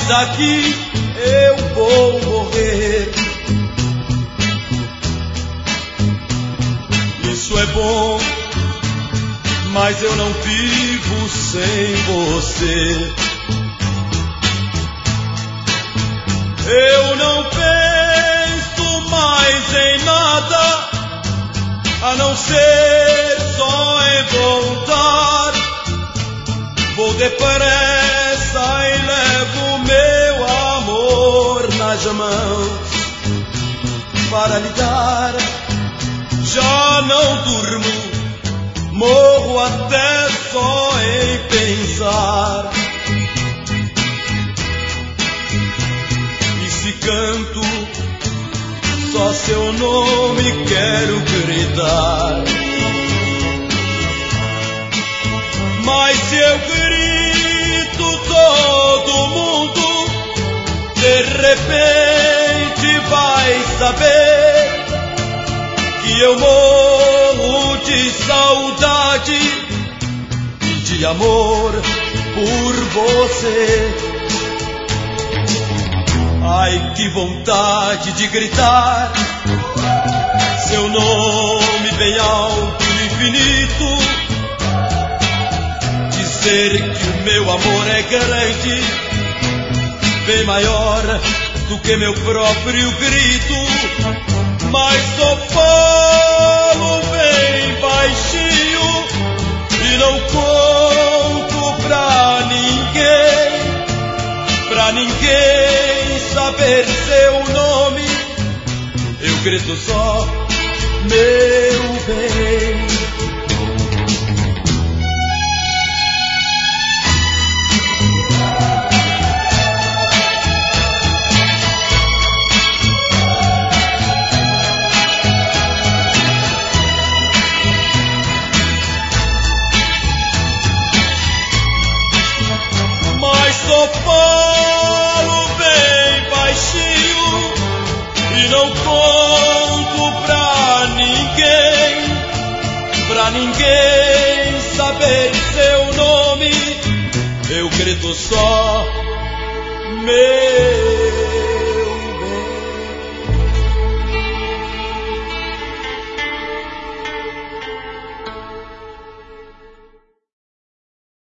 daqui eu vou morrer. Isso é bom, mas eu não vivo sem você. Eu não penso mais em nada, a não ser só em voltar. Vou depressa e levo meu amor nas mãos para lhe dar. Já não durmo, morro até só em pensar. E se canto, só seu nome quero gritar. Mas se eu grito, todo mundo de repente vai saber que eu morro de saudade e de amor por você. Ai, que vontade de gritar seu nome bem alto no infinito, dizer que o meu amor é grande, bem maior do que meu próprio grito. Mas só falo bem baixinho e não conto pra ninguém saber seu nome. Eu grito só, meu bem. Só falo bem baixinho e não conto pra ninguém saber seu nome. Eu grito só, meu